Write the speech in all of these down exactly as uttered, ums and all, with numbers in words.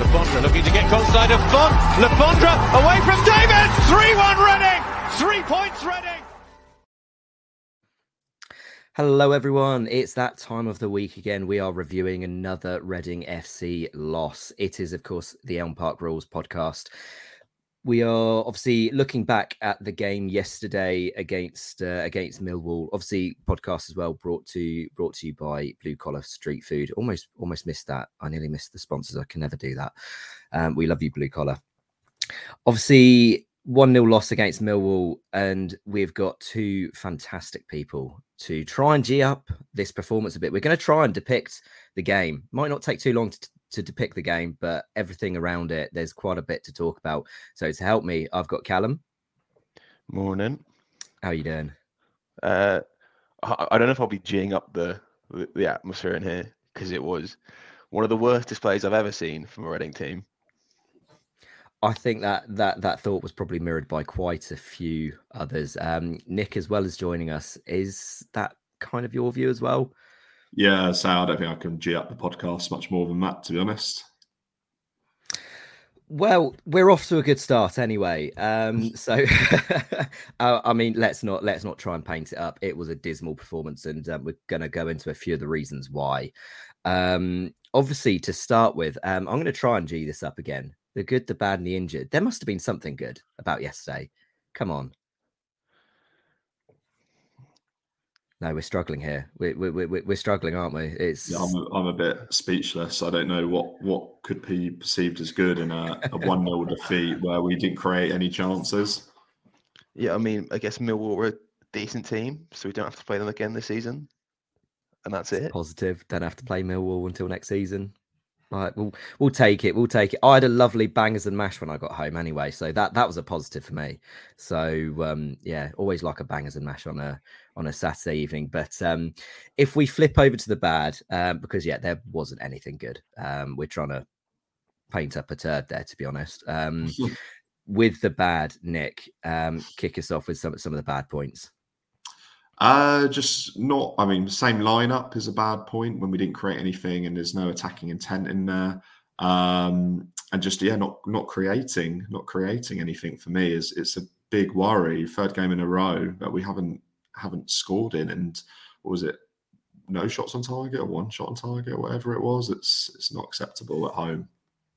Le Fondre looking to get close side of Font. Le Fondre away from David. three one Reading. Three points Reading. Hello everyone, it's that time of the week again. We are reviewing another Reading F C loss. It is, of course, the Elm Park Rules podcast. We are obviously looking back at the game yesterday against uh, against Millwall. Obviously, podcast as well brought to brought to you by Blue Collar Street Food. Almost almost missed that. I nearly missed the sponsors. I can never do that. Um, we love you, Blue Collar. Obviously, one nil loss against Millwall, and we've got two fantastic people to try and G up this performance a bit. We're going to try and depict the game. Might not take too long to, to depict the game, but everything around it, there's quite a bit to talk about. So to help me, I've got Callum. Morning. How are you doing? Uh, I, I don't know if I'll be G'ing up the, the, the atmosphere in here, because it was one of the worst displays I've ever seen from a Reading team. I think that that that thought was probably mirrored by quite a few others. Um, Nick, as well as joining us, is that kind of your view as well? Yeah, so I don't think I can G up the podcast much more than that, to be honest. Well, we're off to a good start anyway. Um, so, uh, I mean, let's not let's not try and paint it up. It was a dismal performance, and um, we're going to go into a few of the reasons why. Um, obviously, to start with, um, I'm going to try and G this up again. The good, the bad, and the injured. There must have been something good about yesterday. Come on. No, we're struggling here. We're we we we're struggling, aren't we? It's. Yeah, I'm a, I'm a bit speechless. I don't know what what could be perceived as good in a, a one nil defeat where we didn't create any chances. Yeah, I mean, I guess Millwall were a decent team, so we don't have to play them again this season, and that's it. Positive. Don't have to play Millwall until next season. Right, we'll we'll take it. We'll take it. I had a lovely bangers and mash when I got home anyway, so that that was a positive for me. So um, yeah, always like a bangers and mash on a on a Saturday evening. But um, if we flip over to the bad, um, because yeah, there wasn't anything good. Um, we're trying to paint up a turd there, to be honest. Um, with the bad, Nick, um, kick us off with some some of the bad points. Uh, just not, I mean, the same lineup is a bad point when we didn't create anything and there's no attacking intent in there. Um, and just, yeah, not not creating, not creating anything for me is it's a big worry. Third game in a row that we haven't haven't scored in, and what was it? No shots on target or one shot on target or whatever it was. It's it's not acceptable at home.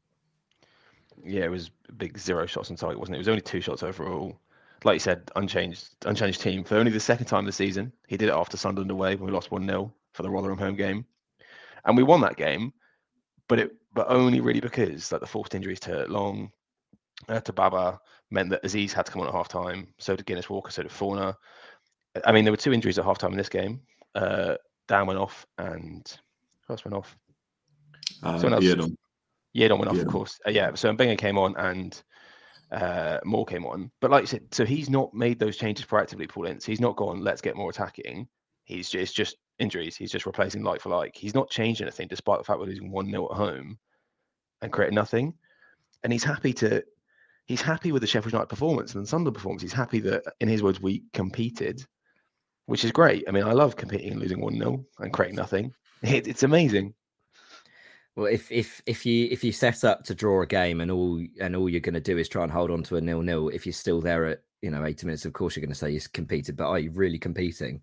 Yeah, it was a big zero shots on target, wasn't it? It was only two shots overall. Like you said, unchanged unchanged team for only the second time this season. He did it after Sunderland away when we lost one nil for the Rotherham home game. And we won that game, but it but only really because like the forced injuries to Long, uh, to Baba, meant that Aziz had to come on at half-time. So did Guinness Walker, so did Fauna. I mean, there were two injuries at half-time in this game. Uh, Dan went off and who else went off? Uh, Someone else. Yedon. Yedon went off, Yedon. of course. Uh, yeah, so Mbenga came on and uh Moore came on, but like you said, so he's not made those changes proactively, Paul Ince. He's not gone, let's get more attacking. He's just, it's just injuries. He's just replacing like for like. He's not changed anything despite the fact we're losing one nil at home and creating nothing. And he's happy to he's happy with the Sheffield United performance and the Sunderland performance. He's happy that, in his words, we competed, which is great. I mean, I love competing and losing one nil and creating nothing. It, it's amazing. Well, if if if you if you set up to draw a game and all and all you're going to do is try and hold on to a nil nil, if you're still there at you know eighty minutes, of course you're going to say you competed. But are you really competing?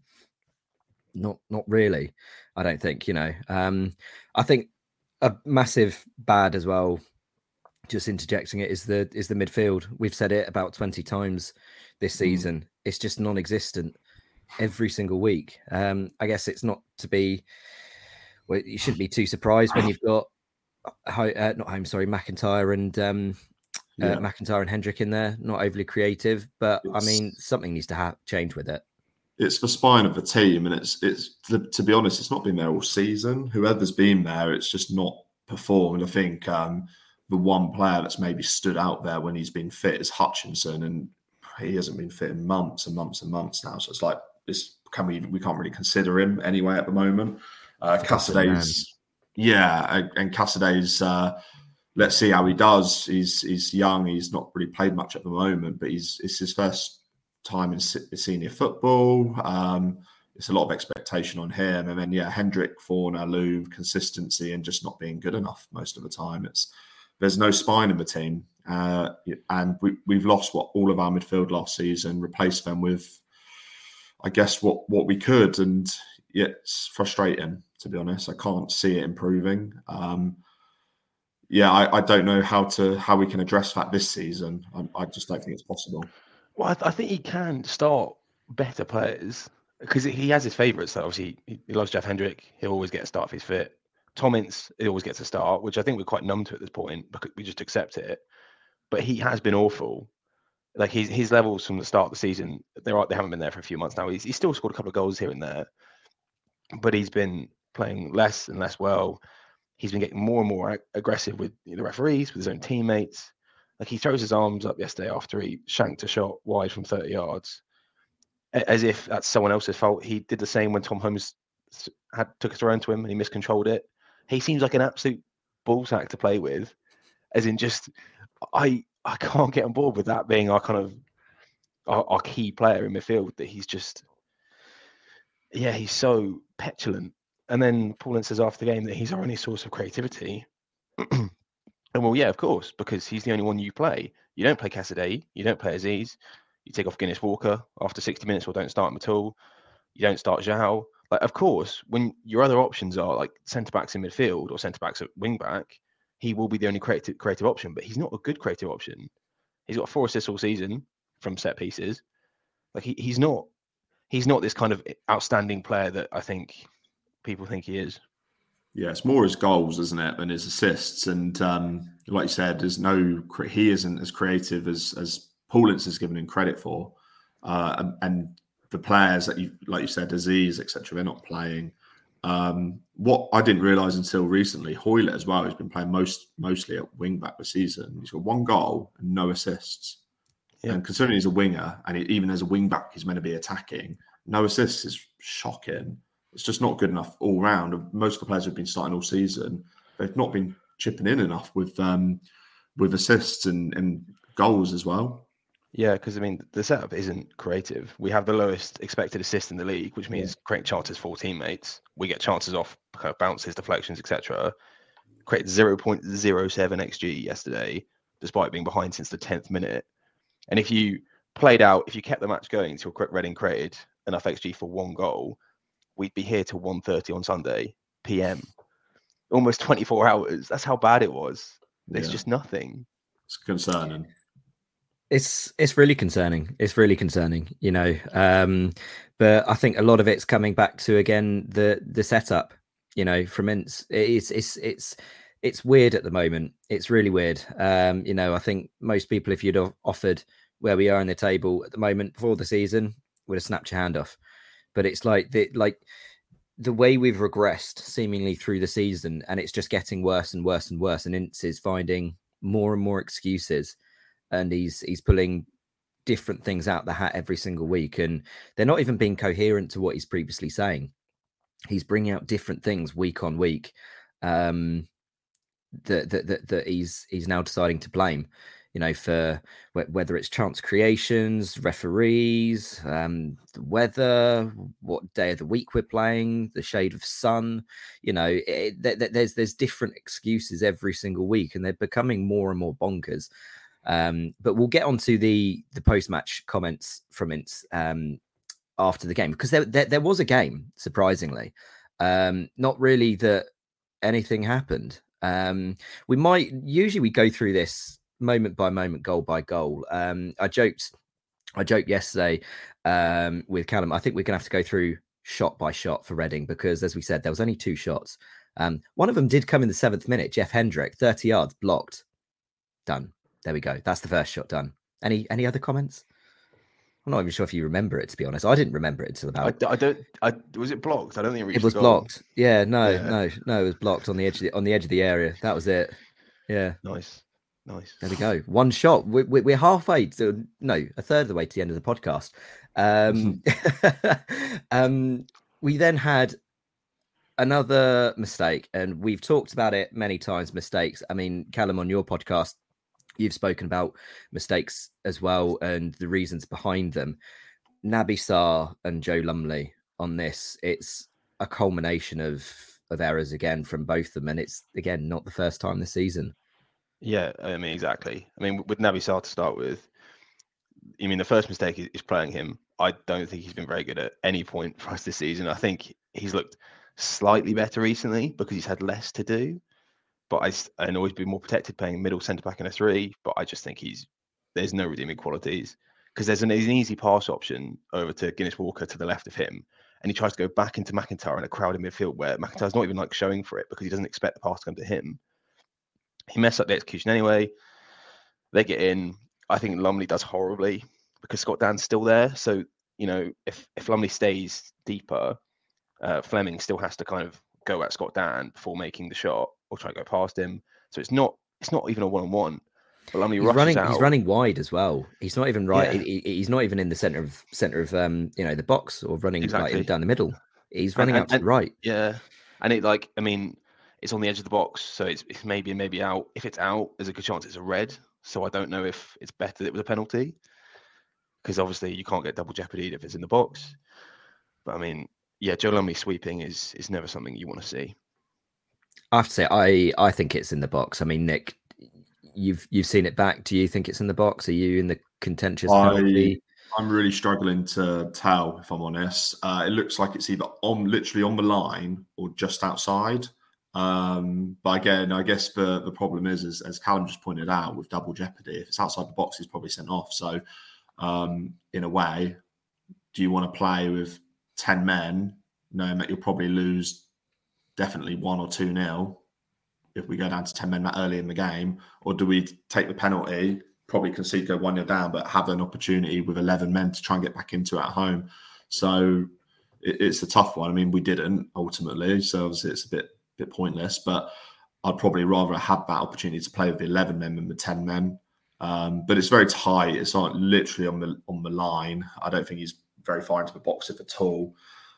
Not not really. I don't think. You know. Um, I think a massive bad as well. Just interjecting it is the is the midfield. We've said it about twenty times this season. Mm. It's just non-existent every single week. Um, I guess it's not to be. Well, you shouldn't be too surprised when you've got uh, not home, sorry, McIntyre and um, yeah. uh, McIntyre and Hendrick in there. Not overly creative, but it's, I mean, something needs to ha- change with it. It's the spine of the team, and it's it's to, to be honest, it's not been there all season. Whoever's been there, it's just not performed. I think um, the one player that's maybe stood out there when he's been fit is Hutchinson, and he hasn't been fit in months and months and months now. So it's like this. Can we we can't really consider him anyway at the moment. Uh, Cassaday's, yeah, and Cassaday's. Uh, let's see how he does. He's he's young. He's not really played much at the moment, but he's it's his first time in senior football. Um, it's a lot of expectation on him, and then yeah, Hendrick, Fauna, Louvre, consistency, and just not being good enough most of the time. It's there's no spine in the team. Uh, and we, we've lost what all of our midfield last season, replaced them with, I guess, what, what we could. And yeah, it's frustrating, to be honest. I can't see it improving. Um, yeah, I, I don't know how to how we can address that this season. I, I just don't think it's possible. Well, I, th- I think he can start better players because he has his favourites. So obviously, he, he loves Jeff Hendrick. He'll always get a start if he's fit. Tom Ince, he always gets a start, which I think we're quite numb to at this point because we just accept it. But he has been awful. Like his his levels from the start of the season, they are they haven't been there for a few months now. He's, he's still scored a couple of goals here and there, but he's been playing less and less well. He's been getting more and more ag- aggressive with the referees, with his own teammates. Like he throws his arms up yesterday after he shanked a shot wide from thirty yards, as if that's someone else's fault. He did the same when Tom Holmes had took a throw into him and he miscontrolled it. He seems like an absolute ballsack to play with, as in just I I can't get on board with that being our kind of our, our key player in midfield. That he's just yeah he's so petulant. And then Paul Ince says after the game that he's our only source of creativity. And well, yeah, of course, because he's the only one you play. You don't play Casadei, you don't play Aziz, you take off Guinness Walker after sixty minutes or don't start him at all. You don't start João. Like, of course, when your other options are like centre backs in midfield or centre backs at wing back, he will be the only creative creative option. But he's not a good creative option. He's got four assists all season from set pieces. Like he, he's not he's not this kind of outstanding player that I think people think he is. Yeah, it's more his goals, isn't it, than his assists. And um, like you said, there's no he isn't as creative as as Paul Ince has given him credit for. Uh, and, and the players that you, like you said, Aziz, et cetera, they're not playing. Um, what I didn't realise until recently, Hoylett as well, he's been playing most mostly at wing back this season. He's got one goal and no assists. Yeah. And considering he's a winger, and he, even as a wing back, he's meant to be attacking, no assists is shocking. It's just not good enough all round. Most of the players who've been starting all season, they've not been chipping in enough with um, with assists and, and goals as well. Yeah, because I mean the setup isn't creative. We have the lowest expected assist in the league, which means yeah. create chances for teammates. We get chances off kind of bounces, deflections, et cetera. Created zero point zero seven X G yesterday, despite being behind since the tenth minute. And if you played out, if you kept the match going until Reading created enough X G for one goal, we'd be here till one thirty on Sunday P M. Almost twenty-four hours. That's how bad it was. There's yeah. just nothing. It's concerning. It's it's really concerning. It's really concerning, you know. Um, but I think a lot of it's coming back to again the the setup, you know, from Ince. It's it's it's it's weird at the moment. It's really weird. Um, you know, I think most people, if you'd have offered where we are in the table at the moment before the season, would have snapped your hand off. But it's like the like the way we've regressed seemingly through the season, and it's just getting worse and worse and worse. And Ince is finding more and more excuses. And he's he's pulling different things out the hat every single week, and they're not even being coherent to what he's previously saying. He's bringing out different things week on week um, that, that that that he's he's now deciding to blame. You know, for whether it's chance creations, referees, um, the weather, what day of the week we're playing, the shade of sun. You know, it, th- there's there's different excuses every single week, and they're becoming more and more bonkers. Um, but we'll get on to the the post-match comments from Ince um, after the game, because there, there there was a game, surprisingly. Um, not really that anything happened. Um, we might usually we go through this moment by moment, goal by goal. Um, I joked, I joked yesterday um, with Callum. I think we're gonna have to go through shot by shot for Reading, because as we said, there was only two shots. Um, one of them did come in the seventh minute. Jeff Hendrick, thirty yards, blocked, done. There we go. That's the first shot done. Any any other comments? I'm not even sure if you remember it, to be honest. I didn't remember it until about. I, I don't. I was it blocked? I don't think it reached It was the goal. blocked. Yeah, no, yeah. no, no. It was blocked on the edge of the on the edge of the area. That was it. Yeah. Nice, nice. There we go. One shot. We're, we're halfway to no, a third of the way to the end of the podcast. Um, um, we then had another mistake, and we've talked about it many times. Mistakes. I mean, Callum, on your podcast, you've spoken about mistakes as well and the reasons behind them. Naby Sarr and Joe Lumley on this, it's a culmination of of errors again from both of them, and it's again not the first time this season. Yeah, I mean, exactly. I mean, with Naby Sarr to start with, you mean the first mistake is, is playing him. I don't think he's been very good at any point for us this season. I think he's looked slightly better recently because he's had less to do. But I and always been more protected playing middle centre back in a three. But I just think he's there's no redeeming qualities because there's an, there's an easy pass option over to Guinness Walker to the left of him, and he tries to go back into McIntyre in a crowded midfield where McIntyre's not even like showing for it because he doesn't expect the pass to come to him. He messed up the execution anyway. They get in. I think Lumley does horribly because Scott Dan's still there. So, you know, if, if Lumley stays deeper, uh, Fleming still has to kind of go at Scott Dan before making the shot or try to go past him. So it's not it's not even a one-on-one. But Lumley he's rushes running. out. He's running wide as well. He's not even right. Yeah. He, he's not even in the center of center of um you know the box or running Exactly. like down the middle. He's running and, out to and, the right. Yeah, and it like I mean, it's on the edge of the box, so it's, it's maybe maybe out. If it's out, there's a good chance it's a red. So I don't know if it's better that it was a penalty because obviously you can't get double jeopardy if it's in the box. But I mean, yeah, Joe Lumley sweeping is is never something you want to see. I have to say, I I think it's in the box. I mean, Nick, you've you've seen it back. Do you think it's in the box? Are you in the contentious penalty? I, I'm really struggling to tell, if I'm honest. Uh, it looks like it's either on, literally on the line, or just outside. Um, but again, I guess the the problem is, is, as Callum just pointed out, with double jeopardy, if it's outside the box, it's probably sent off. So, um, in a way, do you want to play with ten men, knowing that you'll probably lose definitely one or two nil if we go down to ten men that early in the game, or do we take the penalty, probably concede, go one nil down, but have an opportunity with eleven men to try and get back into it at home? So it, it's a tough one. I mean, we didn't ultimately, so obviously it's a bit bit pointless, but I'd probably rather have that opportunity to play with the eleven men than the ten men. Um, but it's very tight. It's not literally on the on the line. I don't think he's very far into the box, if at all.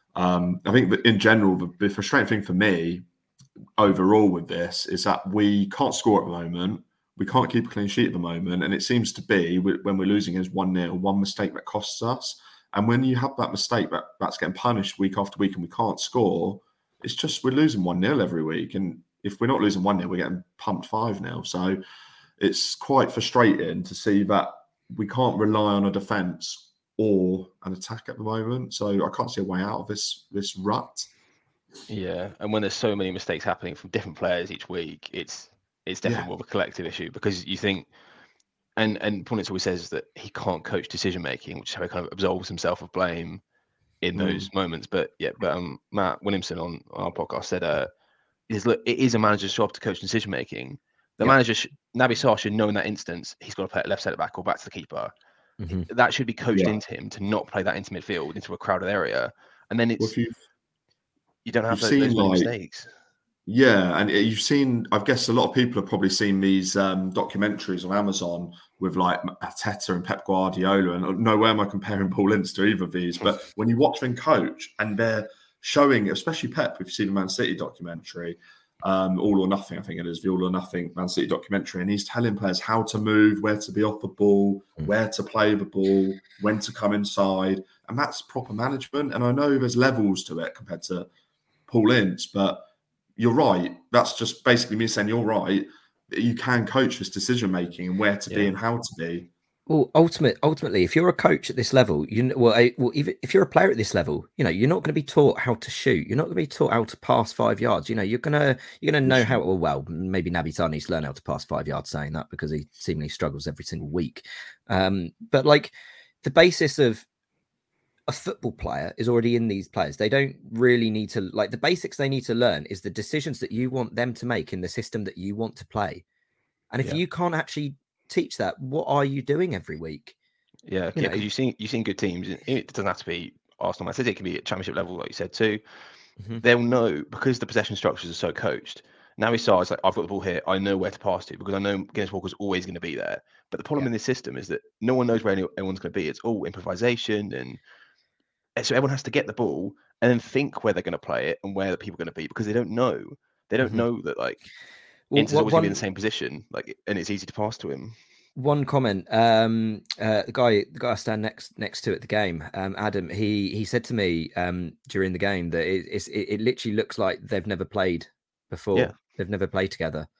Um, I think that in general, the, the frustrating thing for me overall with this is that we can't score at the moment. We can't keep a clean sheet at the moment. And it seems to be when we're losing is one nil, one mistake that costs us. And when you have that mistake that, that's getting punished week after week and we can't score, it's just we're losing one nil every week. And if we're not losing one nil, we're getting pumped five nil. So it's quite frustrating to see that we can't rely on a defence or an attack at the moment. So I can't see a way out of this this rut. Yeah, and when there's so many mistakes happening from different players each week, it's it's definitely yeah. more of a collective issue because you think, and and Punnett always says that he can't coach decision making, which is how he kind of absolves himself of blame in those mm. moments. But yeah, but um, Matt Williamson on our podcast said, uh, is look, it is a manager's job to coach decision making. The yeah. manager, sh- Naby Sarr, should know in that instance he's got to play it left centre back or back to the keeper. Mm-hmm. That should be coached yeah. into him to not play that into midfield, into a crowded area, and then it's well, you don't have those, those like, mistakes. Yeah, and you've seen. I guess a lot of people have probably seen these um, documentaries on Amazon with like Arteta and Pep Guardiola, and no way am I comparing Paul Ince to either of these. But when you watch them coach, and they're showing, especially Pep, if you see the Man City documentary. Um, All or Nothing, I think it is the All or Nothing Man City documentary, and he's telling players how to move, where to be off the ball, mm. where to play the ball, when to come inside, and that's proper management. And I know there's levels to it compared to Paul Ince, but you're right. That's just basically me saying you're right. You can coach this decision making and where to yeah. be and how to be. Well, ultimate, ultimately, if you're a coach at this level, you know, well, I, well, even if you're a player at this level, you know, you're not going to be taught how to shoot. You're not going to be taught how to pass five yards. You know, you're gonna you're gonna know how. Well, well maybe Naby Sarr needs to learn how to pass five yards. Saying that because he seemingly struggles every single week. Um, but like the basis of a football player is already in these players. They don't really need to like the basics. They need to learn is the decisions that you want them to make in the system that you want to play. And if yeah. you can't actually teach that, what are you doing every week? Yeah, you yeah, because you've seen you've seen good teams. It doesn't have to be Arsenal, Man City. It can be at championship level, like you said too. Mm-hmm. They'll know because the possession structures are so coached. Now he starts like I've got the ball here. I know where to pass to because I know Guinness Walker's always going to be there. But the problem yeah. in this system is that no one knows where anyone's going to be. It's all improvisation, and so everyone has to get the ball and then think where they're going to play it and where the people are going to be because they don't know. They don't mm-hmm. know that like. Well, Inter's always going to be in the same position, like, and it's easy to pass to him. One comment, um, uh, the guy, the guy I stand next next to at the game, um, Adam, he he said to me um, during the game that it, it's, it, it literally looks like they've never played before. Yeah. They've never played together.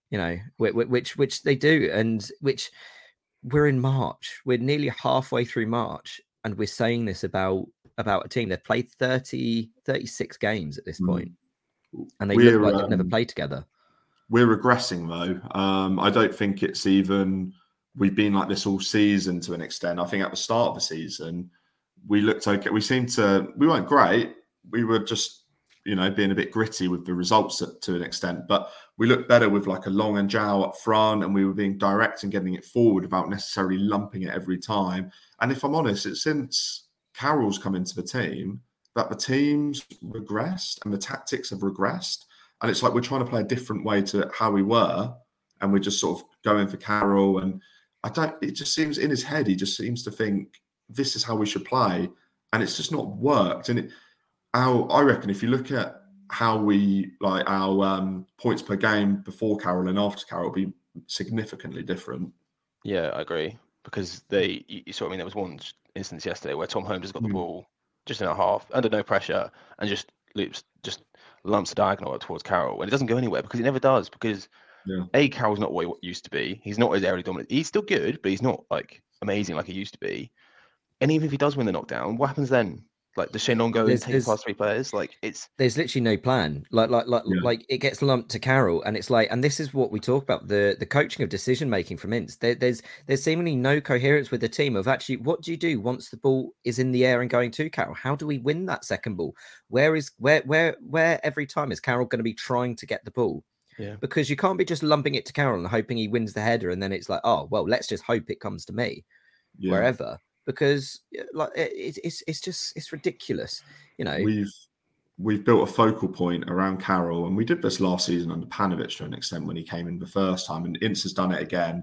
you know, which which, which they do, and which we're in March. We're nearly halfway through March, and we're saying this about about a team. They've played thirty, thirty-six games at this point, mm. and they we're, look like they've um, never played together. We're regressing though. Um, I don't think it's even. We've been like this all season to an extent. I think at the start of the season, we looked okay. We seemed to. We weren't great. We were just, you know, being a bit gritty with the results to, to an extent. But we looked better with like a Long and Zhao up front, and we were being direct and getting it forward without necessarily lumping it every time. And if I'm honest, it's since Carroll's come into the team that the team's regressed and the tactics have regressed. And it's like we're trying to play a different way to how we were, and we're just sort of going for Carroll. And I don't. It just seems in his head, he just seems to think this is how we should play, and it's just not worked. And it, our, I reckon, if you look at how we like our um, points per game before Carroll and after Carroll, will be significantly different. Yeah, I agree, because they. You saw. I mean, there was one instance yesterday where Tom Holmes has got the mm. ball just in a half, under no pressure, and just loops, just lumps the diagonal towards Carroll, and it doesn't go anywhere because it never does. Because yeah. A, Carroll's not what he used to be. He's not as aerially dominant. He's still good, but he's not like amazing like he used to be. And even if he does win the knockdown, what happens then? Like, does Shane Long go and take past three players? Like, it's there's literally no plan. Like, like, like, yeah. like it gets lumped to Carroll, and it's like, and this is what we talk about, the the coaching of decision making from Ince. There, there's there's seemingly no coherence with the team of actually what do you do once the ball is in the air and going to Carroll? How do we win that second ball? Where is where where where every time is Carroll going to be trying to get the ball? Yeah, because you can't be just lumping it to Carroll and hoping he wins the header, and then it's like, oh well, let's just hope it comes to me, yeah. wherever. Because like it, it's it's just it's ridiculous, you know. We've we've built a focal point around Carroll, and we did this last season under Panovich to an extent when he came in the first time, and Ince has done it again.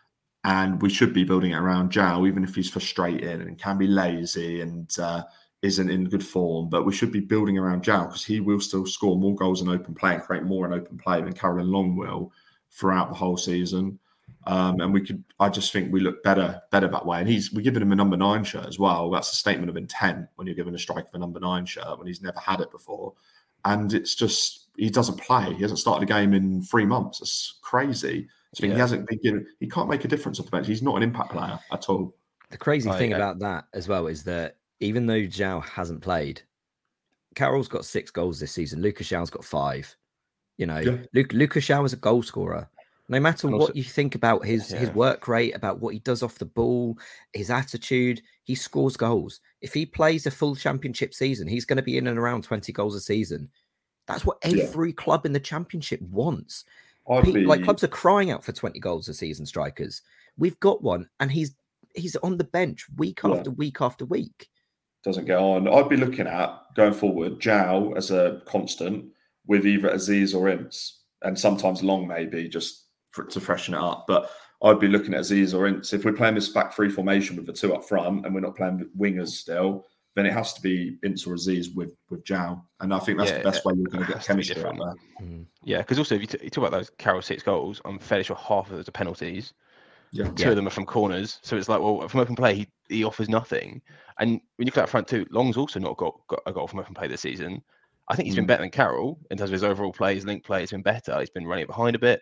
And we should be building it around Zhao, even if he's frustrated and can be lazy and uh, isn't in good form. But we should be building around Zhao because he will still score more goals in open play and create more in open play than Carroll and Long will throughout the whole season. Um, and we could, I just think we look better, better that way. And he's, we're giving him a number nine shirt as well. That's a statement of intent when you're giving a striker a number nine shirt when he's never had it before. And it's just, he doesn't play. He hasn't started a game in three months. It's crazy. So yeah. He hasn't been given, he can't make a difference off the bench. He's not an impact player at all. The crazy oh, thing yeah. about that as well is that even though Zhao hasn't played, Carroll's got six goals this season. Lucas Zhao's got five. You know, yeah. Luke, Lucas Zhao is a goal scorer. No matter also, what you think about his, yeah. his work rate, about what he does off the ball, his attitude, he scores goals. If he plays a full championship season, he's going to be in and around twenty goals a season. That's what every yeah. club in the championship wants. People, be... Like clubs are crying out for twenty goals a season strikers. We've got one, and he's he's on the bench week yeah. after week after week. Doesn't get on. I'd be looking at, going forward, Zhao as a constant with either Aziz or Ince, and sometimes Long maybe, just for, to freshen it up. But I'd be looking at Aziz or Ince. If we're playing this back three formation with the two up front and we're not playing wingers still, then it has to be Ince or Aziz with, with Zhao. And I think that's yeah, the best yeah. way you're going to get chemistry out there. Mm-hmm. Yeah, because also if you, t- you talk about those Carroll six goals, I'm fairly sure half of those are penalties. Yeah. Two yeah. of them are from corners. So it's like, well, from open play, he, he offers nothing. And when you look at that front two, Long's also not got, got a goal from open play this season. I think he's mm. been better than Carroll in terms of his overall play, his link play. He's been better. He's been running it behind a bit.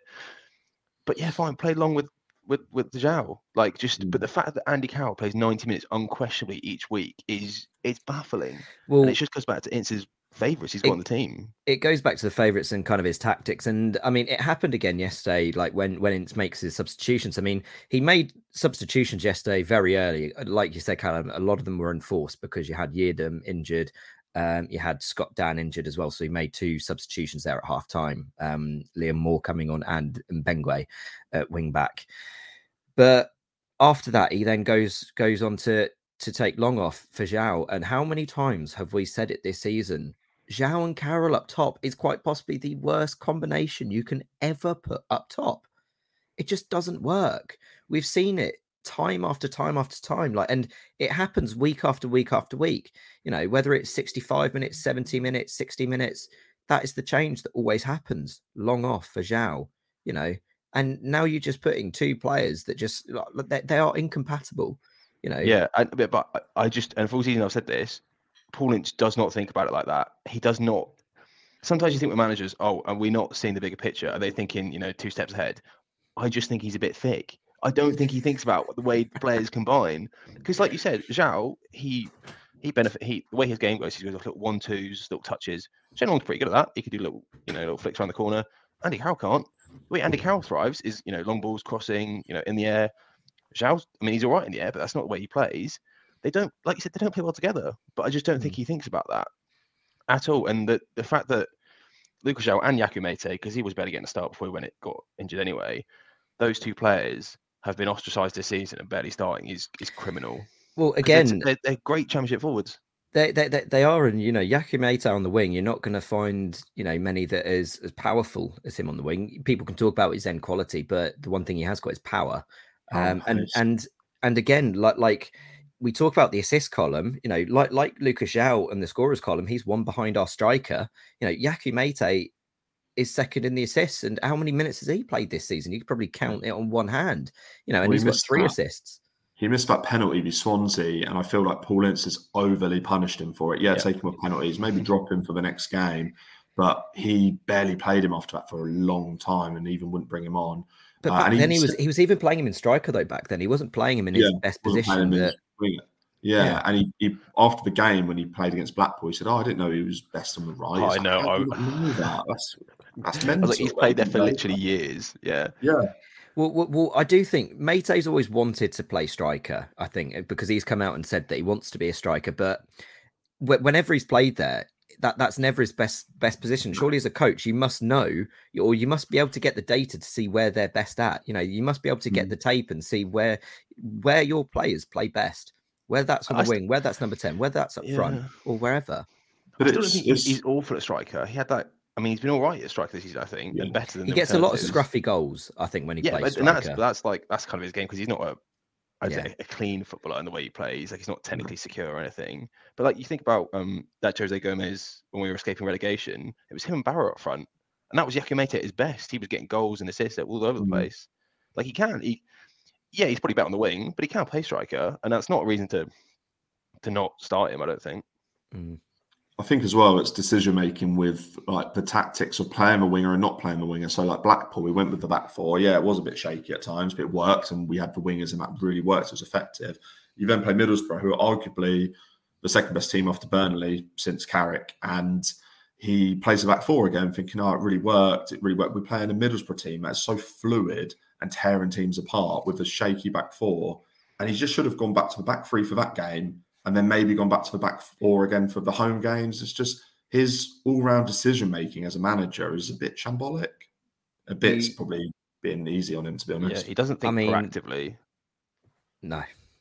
But yeah, fine. Played Long with with with Zhao. Like just, mm. but the fact that Andy Carroll plays ninety minutes unquestionably each week is it's baffling. Well, and it just goes back to Ince's favourites he's got it, on the team. It goes back to the favourites and kind of his tactics. And I mean, it happened again yesterday, like when, when Ince makes his substitutions. I mean, he made substitutions yesterday very early. Like you said, Callum, a lot of them were enforced because you had Yiadom injured. Um, you had Scott Dan injured as well. So he made two substitutions there at half time. Um, Liam Moore coming on and Mbengwe at wing back. But after that, he then goes goes on to, to take Long off for Zhao. And how many times have we said it this season? Zhao and Carroll up top is quite possibly the worst combination you can ever put up top. It just doesn't work. We've seen it time after time after time. Like, and it happens week after week after week. You know, whether it's sixty-five minutes, seventy minutes, sixty minutes, that is the change that always happens. Long off for Zhao, you know. And now you're just putting two players that just they, they are incompatible. You know. Yeah, I, but I just and for all season I've said this. Paul Ince does not think about it like that. He does not. sometimes you think with managers, oh, are we not seeing the bigger picture? Are they thinking, you know, two steps ahead? I just think he's a bit thick. I don't think he thinks about the way players combine. Because, like you said, Zhao, he he benefit. He the way his game goes, he goes like little one twos, little touches. Shenlong's pretty good at that. He could do little, you know, little flicks around the corner. Andy Carroll can't. The way Andy Carroll thrives is, you know, long balls, crossing, you know, in the air. Zhao's, I mean, he's all right in the air, but that's not the way he plays. They don't, like you said, they don't play well together. But I just don't mm. think he thinks about that at all. And the the fact that Lucas Zhao and Yakou Meite, because he was barely getting a start before when it got injured anyway, those two players have been ostracised this season and barely starting is is criminal. Well, again, they're, they're great championship forwards. They, they they they are, and you know, Yakou Meite on the wing. You're not going to find, you know, many that is as powerful as him on the wing. People can talk about his end quality, but the one thing he has got is power. Um, oh, and and and again, like like we talk about the assist column, you know, like like Lucas Zhao and the scorers column, he's one behind our striker. You know, Yakou Meite is second in the assists, and how many minutes has he played this season? You could probably count it on one hand, you know, and well, he's he got three that. assists. He missed that penalty with Swansea, and I feel like Paul Ince has overly punished him for it. Yeah, yeah. Take him off penalties, maybe drop him for the next game, but he barely played him after that for a long time, and even wouldn't bring him on. But uh, back then he was he was even playing him in striker though. Back then he wasn't playing him in his yeah, best position. That... Yeah, yeah, and he, he after the game when he played against Blackpool, he said, "Oh, I didn't know he was best on the right." Oh, I know. I I know that. That's that's mental. Like, he's played there for literally years. Yeah, yeah. Well, well, well, I do think Meite's always wanted to play striker, I think, because he's come out and said that he wants to be a striker. But whenever he's played there, that, that's never his best best position. Surely as a coach, you must know, or you must be able to get the data to see where they're best at. You know, you must be able to get mm. the tape and see where where your players play best, whether that's on the I wing, st- whether that's number ten, whether that's up yeah. front, or wherever. But I still don't think he's, he's awful at striker. He had that. I mean, he's been all right at striker this season, I think, yeah. and better than he gets a lot of scruffy goals. I think when he yeah, plays striker, and that's that's like that's kind of his game because he's not a, I'd yeah. say a clean footballer in the way he plays. Like he's not technically secure or anything. But like you think about um that Jose Gomez when we were escaping relegation, it was him and Barrow up front, and that was Yakou Meite at his best. He was getting goals and assists all over the mm. place. Like he can, he yeah, he's probably better on the wing, but he can play striker, and that's not a reason to to not start him. I don't think. Mm. I think as well, it's decision making with like the tactics of playing a winger and not playing the winger. So like Blackpool, we went with the back four. Yeah, it was a bit shaky at times, but it worked, and we had the wingers, and that really worked. It was effective. You then play Middlesbrough, who are arguably the second best team after Burnley since Carrick, and he plays the back four again, thinking, "Oh, it really worked. It really worked." We're playing a Middlesbrough team that's so fluid and tearing teams apart with a shaky back four, and he just should have gone back to the back three for that game. And then maybe gone back to the back four again for the home games. It's just his all-round decision-making as a manager is a bit shambolic. A bit's he, probably being easy on him, to be honest. Yeah, he doesn't think I mean, proactively. No.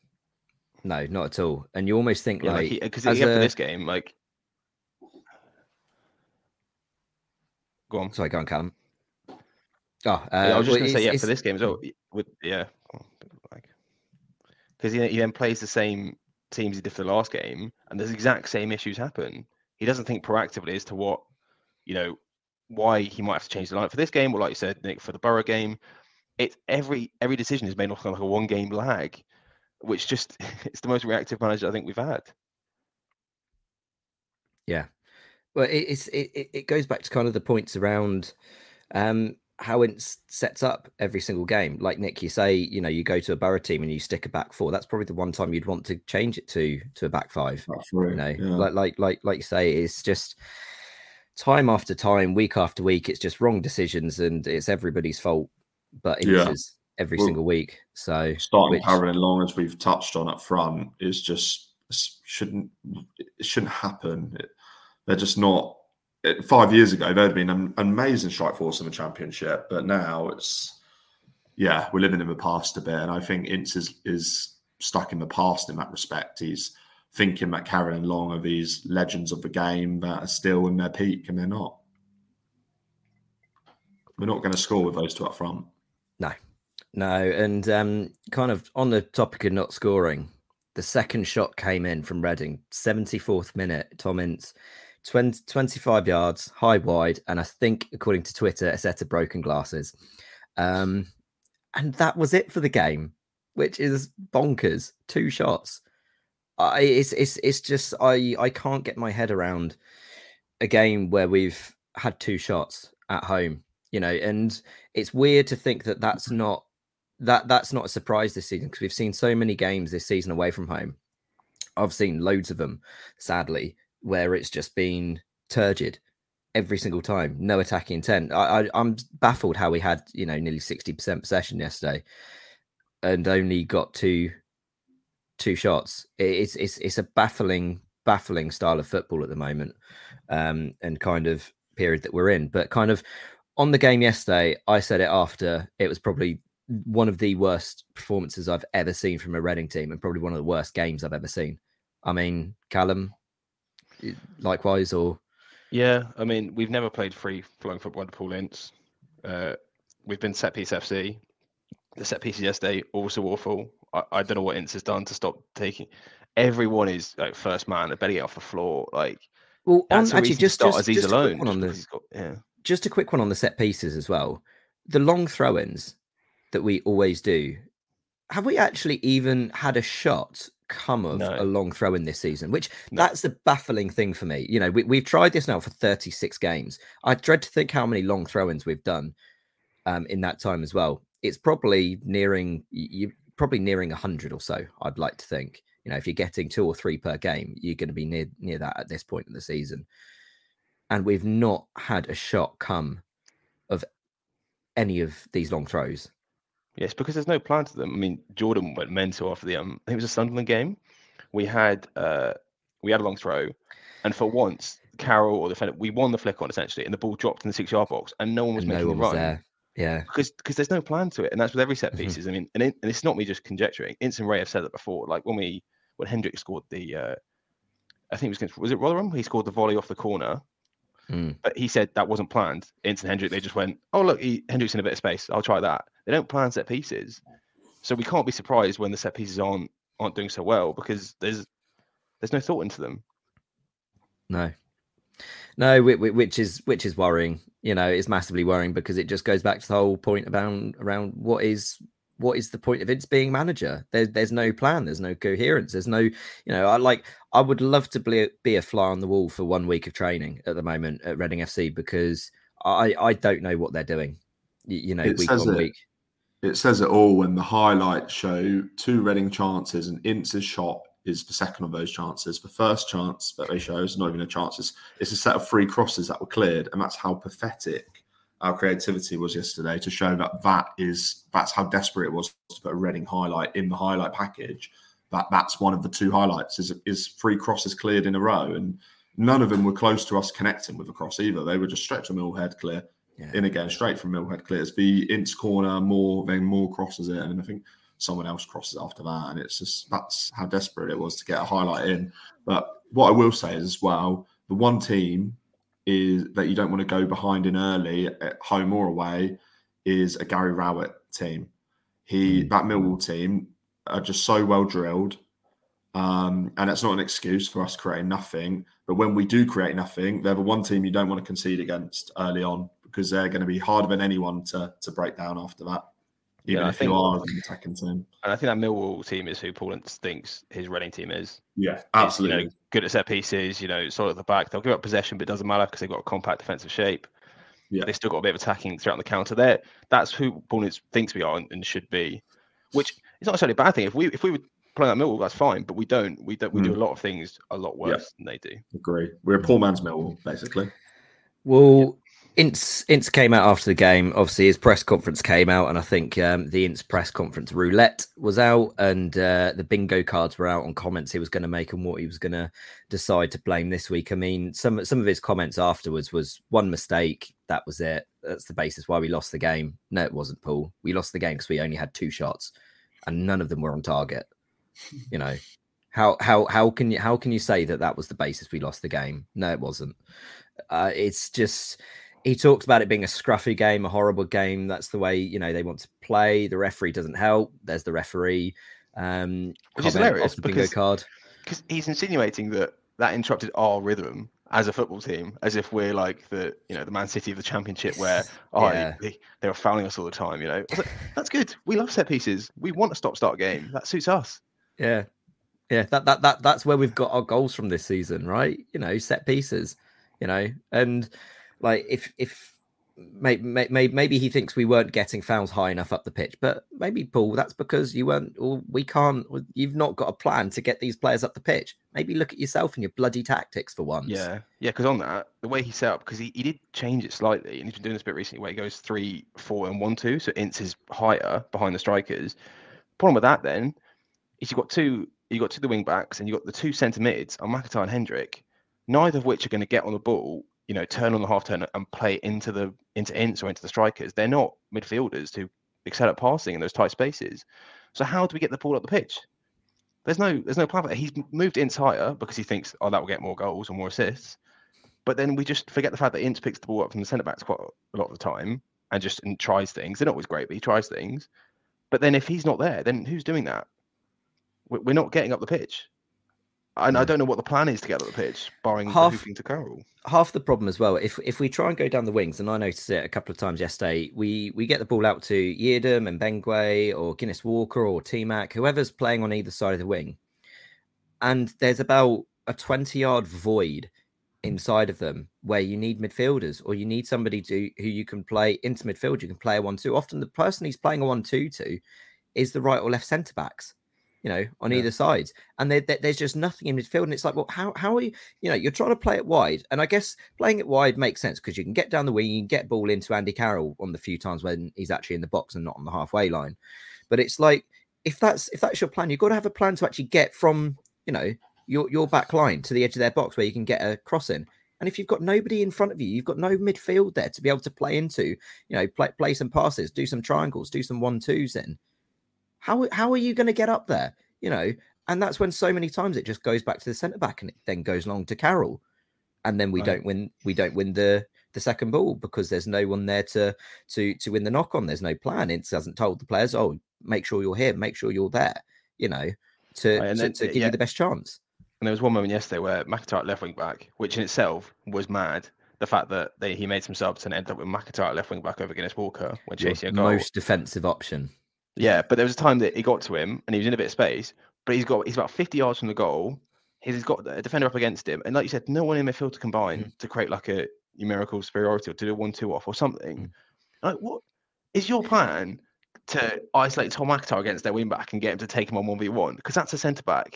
No, not at all. And you almost think yeah, like... Because like after this game, like... Go on. Sorry, go on, Callum. Oh, uh, yeah, I was just well, going to say, yeah, for this game as well. With, yeah. Because he, he then plays the same... teams he did for the last game, and there's exact same issues happen. He doesn't think proactively as to what, you know, why he might have to change the line for this game, or like you said, Nick, for the Borough game. It's every every decision is made off like a one game lag, which just it's the most reactive manager I think we've had. Yeah, well, it, it's it it goes back to kind of the points around um how it sets up every single game. Like Nick, you say, you know, you go to a Borough team and you stick a back four. That's probably the one time you'd want to change it to to a back five. Right, you know, yeah. like like like like you say, it's just time after time, week after week. It's just wrong decisions, and it's everybody's fault. But yeah. it's every well, single week. So starting Carolyn Long, as we've touched on up front, is just shouldn't it shouldn't happen. It, they're just not. Five years ago, they'd been an amazing strike force in the Championship, but now it's, yeah, we're living in the past a bit, and I think Ince is, is stuck in the past in that respect. He's thinking that Carroll and Long are these legends of the game that are still in their peak, and they're not. We're not going to score with those two up front. No, no, and um, kind of on the topic of not scoring, the second shot came in from Reading, seventy-fourth minute, Tom Ince. twenty, twenty-five yards, high wide, and I think, according to Twitter, a set of broken glasses. Um, and that was it for the game, which is bonkers. Two shots. I, it's it's it's just I I can't get my head around a game where we've had two shots at home, you know, and it's weird to think that that's not that that's not a surprise this season, because we've seen so many games this season away from home. I've seen loads of them, sadly, where it's just been turgid every single time, no attacking intent. I, I, I'm baffled how we had, you know, nearly sixty percent possession yesterday and only got two two shots. It's it's it's a baffling baffling style of football at the moment, um, and kind of period that we're in. But kind of on the game yesterday, I said it after, it was probably one of the worst performances I've ever seen from a Reading team, and probably one of the worst games I've ever seen. I mean, Callum, likewise, or yeah, I mean, we've never played free flowing football under Paul Ince. Uh, we've been set piece F C. The set pieces yesterday also awful. I, I don't know what Ince has done to stop taking. Everyone is like first man, they're better get off the floor. Like, well, on, actually, just start just, as he's just alone. A quick one on the, got, yeah. Just a quick one on the set pieces as well. The long throw-ins that we always do. Have we actually even had a shot come of no. a long throw in this season? Which no. that's the baffling thing for me. You know, we, we've tried this now for thirty-six games. I dread to think how many long throw-ins we've done um, in that time as well. It's probably nearing you probably nearing a hundred or so. I'd like to think. You know, if you're getting two or three per game, you're going to be near near that at this point in the season. And we've not had a shot come of any of these long throws. Yes, because there's no plan to them. I mean, Jordan went mental after the um. I think it was a Sunderland game. We had uh, we had a long throw, and for once, Carroll or the defender, we won the flick on essentially, and the ball dropped in the six-yard box, and no one was and making no one the was run. There. Yeah, because because there's no plan to it, and that's with every set pieces. Mm-hmm. I mean, and, it, and it's not me just conjecturing. Ince and Ray have said that before. Like when we when Hendrick scored the, uh, I think it was against, was it Rotherham? He scored the volley off the corner. Mm. But he said that wasn't planned. Ince and Hendrick, they just went, oh look, he, Hendrick's in a bit of space. I'll try that. They don't plan set pieces, so we can't be surprised when the set pieces aren't aren't doing so well, because there's there's no thought into them. No, no, which is which is worrying. You know, it's massively worrying, because it just goes back to the whole point about around what is what is the point of Ince being manager? There's there's no plan. There's no coherence. There's no, you know, I like I would love to be, be a fly on the wall for one week of training at the moment at Reading F C, because I I don't know what they're doing. You, you know, it week on it, week. It says it all when the highlights show two Reading chances and Ince's shot is the second of those chances. The first chance that they show is not even a chance. It's, it's a set of three crosses that were cleared, and that's how pathetic our creativity was yesterday, to show that that is that's how desperate it was to put a Reading highlight in the highlight package. That that's one of the two highlights is is three crosses cleared in a row, and none of them were close to us connecting with a cross either. They were just straight from Millhead clear, yeah. in again straight from Millhead clear. It's the Ince corner, more then more crosses it, and I think someone else crosses after that, and it's just that's how desperate it was to get a highlight in. But what I will say is as well, the one team is that you don't want to go behind in early at home or away is a Gary Rowett team. He mm. that Millwall team are just so well drilled, um, and it's not an excuse for us creating nothing. But when we do create nothing, they're the one team you don't want to concede against early on, because they're going to be harder than anyone to to break down after that. Even yeah, if think, you are an attacking team. And I think that Millwall team is who Paul Ince thinks his Reading team is. Yeah, absolutely. You know, good at set pieces, you know, solid at the back. They'll give up possession, but it doesn't matter because they've got a compact defensive shape. Yeah. They've still got a bit of attacking throughout the counter there. That's who Paul Ince thinks we are and, and should be, which is not necessarily a bad thing. If we if we were playing at Millwall, that's fine, but we don't. We don't. We mm. do a lot of things a lot worse yeah. than they do. Agree. We're a poor man's Millwall, basically. Well, yeah. Ince, Ince came out after the game. Obviously, his press conference came out, and I think um, the Ince press conference roulette was out, and uh, the bingo cards were out on comments he was going to make and what he was going to decide to blame this week. I mean, some some of his comments afterwards was one mistake. That was it. That's the basis why we lost the game. No, it wasn't, Paul. We lost the game because we only had two shots, and none of them were on target. You know, how how how can you how can you say that that was the basis we lost the game? No, it wasn't. Uh, it's just. He talked about it being a scruffy game, a horrible game. That's the way, you know, they want to play. The referee doesn't help. There's the referee. Um, Which is hilarious the bingo because card. Because he's insinuating that that interrupted our rhythm as a football team, as if we're like the, you know, the Man City of the Championship where, oh, yeah. they, they were fouling us all the time, you know. I was like, that's good. We love set pieces. We want a stop-start game. That suits us. Yeah. Yeah, that, that that that's where we've got our goals from this season, right? You know, set pieces, you know, and Like if if maybe maybe he thinks we weren't getting fouls high enough up the pitch, but maybe Paul, that's because you weren't. Or we can't. You've not got a plan to get these players up the pitch. Maybe look at yourself and your bloody tactics for once. Yeah, yeah. Because on that, the way he set up, because he, he did change it slightly, and he's been doing this a bit recently, where he goes three, four, and one, two. So Ince is higher behind the strikers. Problem with that then is you've got two. You got two the wing backs, and you got the two centre mids, on McIntyre and Hendrick. Neither of which are going to get on the ball, you know, turn on the half turn and play into the into Ince or into the strikers. They're not midfielders who excel at passing in those tight spaces. So how do we get the ball up the pitch? There's no there's no plan for that. He's moved Ince higher because he thinks, oh, that will get more goals or more assists. But then we just forget the fact that Ince picks the ball up from the centre backs quite a lot of the time and just and tries things. They're not always great, but he tries things. But then if he's not there, then who's doing that? We're not getting up the pitch. And I don't know what the plan is to get up the pitch, barring half, the hoofing to Carroll. Half the problem as well, if if we try and go down the wings, and I noticed it a couple of times yesterday, we we get the ball out to Yiadom and Mbengwe or Guinness Walker or T-Mac, whoever's playing on either side of the wing. And there's about a twenty-yard void inside of them where you need midfielders or you need somebody to who you can play into midfield. You can play a one two. Often the person he's playing a one two to is the right or left centre-backs, you know, on yeah. either side. And there, there, there's just nothing in midfield. And it's like, well, how how are you, you know, you're trying to play it wide. And I guess playing it wide makes sense because you can get down the wing, you can get ball into Andy Carroll on the few times when he's actually in the box and not on the halfway line. But it's like, if that's if that's your plan, you've got to have a plan to actually get from, you know, your, your back line to the edge of their box where you can get a cross in. And if you've got nobody in front of you, you've got no midfield there to be able to play into, you know, play, play some passes, do some triangles, do some one twos in. How, how are you going to get up there? You know, and that's when so many times it just goes back to the centre back and it then goes long to Carroll. And then we right. don't win, we don't win the, the second ball because there's no one there to, to, to win the knock on. There's no plan. It hasn't told the players, oh, make sure you're here, make sure you're there, you know, to, right, to, then, to give yeah. you the best chance. And there was one moment yesterday where McIntyre at left wing back, which in itself was mad. The fact that they, he made some subs and ended up with McIntyre at left wing back over Guinness Walker when chasing a goal. Most defensive option. Yeah, but there was a time that he got to him and he was in a bit of space, but he's got he's about fifty yards from the goal. He's got a defender up against him, and like you said, no one in midfield to combine mm. to create like a numerical superiority or to do a one-two off or something. Mm. Like, what is your plan to isolate Tom McIntyre against their wing back and get him to take him on one v one? Because that's a centre back.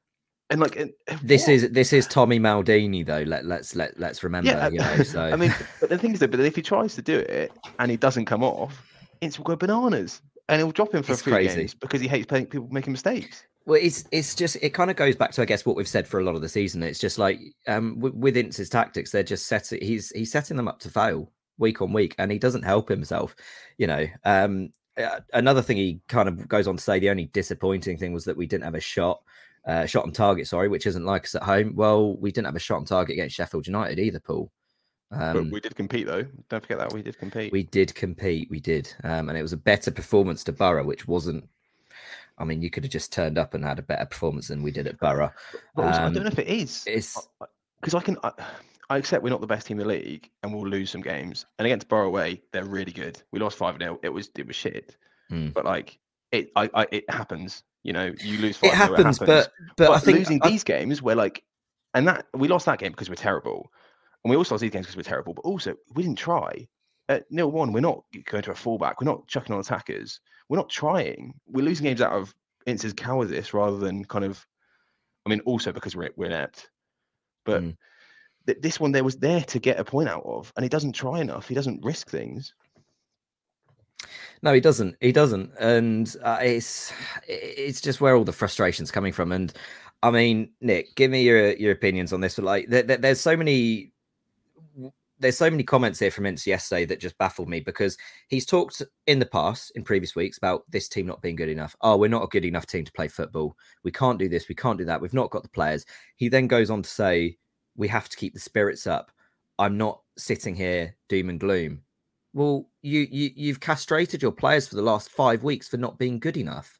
And like this what? is this is Tommy Maldini though. Let let's let let's remember. Yeah, you know, so I mean, but the thing is that, but if he tries to do it and he doesn't come off, it will go bananas, and he'll drop him for it's a few crazy. games because he hates playing, people making mistakes. Well, it's it's just it kind of goes back to I guess what we've said for a lot of the season. It's just like um with, with Ince's tactics, they're just set. He's he's setting them up to fail week on week, and he doesn't help himself. You know, um, another thing he kind of goes on to say. The only disappointing thing was that we didn't have a shot. Uh, shot on target, sorry, which isn't like us at home. Well, we didn't have a shot on target against Sheffield United either, Paul. Um, but we did compete, though. Don't forget that we did compete. We did compete, we did. Um, and it was a better performance to Borough, which wasn't... I mean, you could have just turned up and had a better performance than we did at Borough. Um, I don't know if it is. Because I can... I, I accept we're not the best team in the league and we'll lose some games. And against Borough away, they're really good. We lost five nil. It was it was shit. Mm. But, like, it I, I it happens. You know, you lose five. It happens, it happens, but but, but I think losing I, these games where like, and that we lost that game because we're terrible, and we also lost these games because we're terrible. But also, we didn't try. At nil one, we're not going to a fullback. We're not chucking on attackers. We're not trying. We're losing games out of Ince's cowardice rather than kind of. I mean, also because we're we're inept, but mm. th- this one there was there to get a point out of, and he doesn't try enough. He doesn't risk things. No, he doesn't. He doesn't, and uh, it's it's just where all the frustration's coming from. And I mean, Nick, give me your your opinions on this. Like, there, there, there's so many, there's so many comments here from Ince yesterday that just baffled me because he's talked in the past, in previous weeks, about this team not being good enough. Oh, we're not a good enough team to play football. We can't do this. We can't do that. We've not got the players. He then goes on to say we have to keep the spirits up. I'm not sitting here doom and gloom. Well, you, you, you've castrated your players for the last five weeks for not being good enough.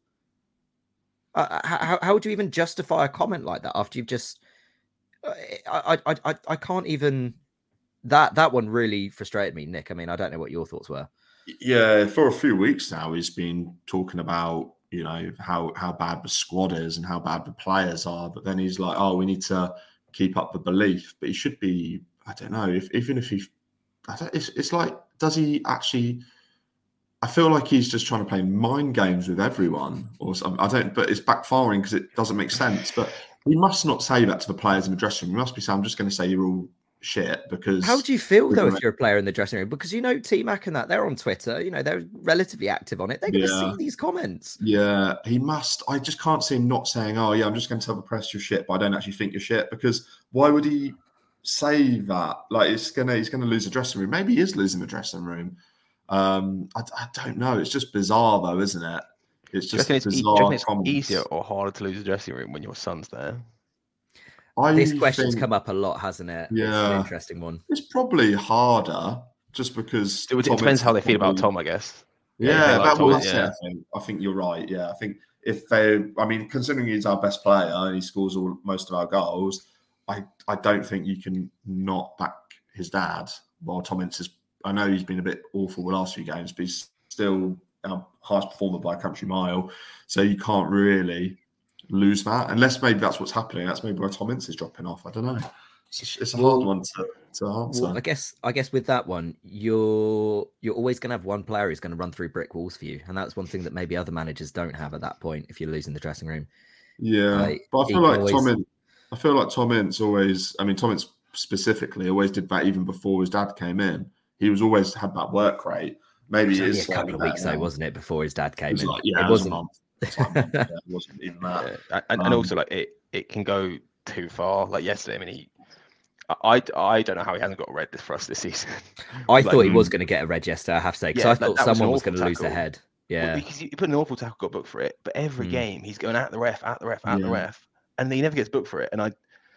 Uh, how, how would you even justify a comment like that after you've just... Uh, I, I, I, I can't even... That that one really frustrated me, Nick. I mean, I don't know what your thoughts were. Yeah, for a few weeks now, he's been talking about, you know, how, how bad the squad is and how bad the players are. But then he's like, oh, we need to keep up the belief. But he should be, I don't know, if even if he I don't, it's, it's like, does he actually? I feel like he's just trying to play mind games with everyone, or something. I don't. But it's backfiring because it doesn't make sense. But he must not say that to the players in the dressing room. He must be saying, "I'm just going to say you're all shit." Because how do you feel though if you're a player in the dressing room? Because you know T-Mac and that they're on Twitter. You know they're relatively active on it. They're going to yeah. see these comments. Yeah, he must. I just can't see him not saying, "Oh yeah, I'm just going to tell the press you're shit," but I don't actually think you're shit. Because why would he say that? Like it's gonna, he's going to lose the dressing room. Maybe he is losing the dressing room. Um, I, I don't know. It's just bizarre, though, isn't it? It's just do you reckon bizarre. it's, it's easier or harder to lose the dressing room when your son's there? I this question's think, come up a lot, hasn't it? Yeah, it's an interesting one. It's probably harder, just because it, it depends how they feel about Tom, I guess. Yeah, yeah like Tom, well, yeah. I think. I think you're right. Yeah, I think if they, I mean, considering he's our best player and he scores all most of our goals, I, I don't think you can not back his dad. While Tom Ince is. I know he's been a bit awful the last few games, but he's still our highest performer by a country mile. So you can't really lose that, unless maybe that's what's happening. That's maybe where Tom Ince is dropping off. I don't know. It's a, it's a well, hard one to, to answer. Well, I guess I guess with that one, you're you're always going to have one player who's going to run through brick walls for you, and that's one thing that maybe other managers don't have at that point. If you're losing the dressing room, yeah. Like, but I feel like always... Tom Ince, I feel like Tom Ince always. I mean, Tom Ince specifically always did that even before his dad came in. He was always had that work rate. Maybe it is a couple of weeks though, wasn't it, before his dad came it in? Like, yeah, it wasn't. It, was a month. yeah, it wasn't even that. Yeah. And, um, and also, like it, it can go too far. Like yesterday, I mean, he, I, I don't know how he hasn't got a red for us this season. I like, thought he was going to get a red yesterday. I have to say, because yeah, I thought that, that someone was, was going to lose their head. Yeah, well, because you put an awful tackle, got booked for it, but every mm. game he's going at the ref, at the ref, at yeah. the ref, and he never gets booked for it. And I,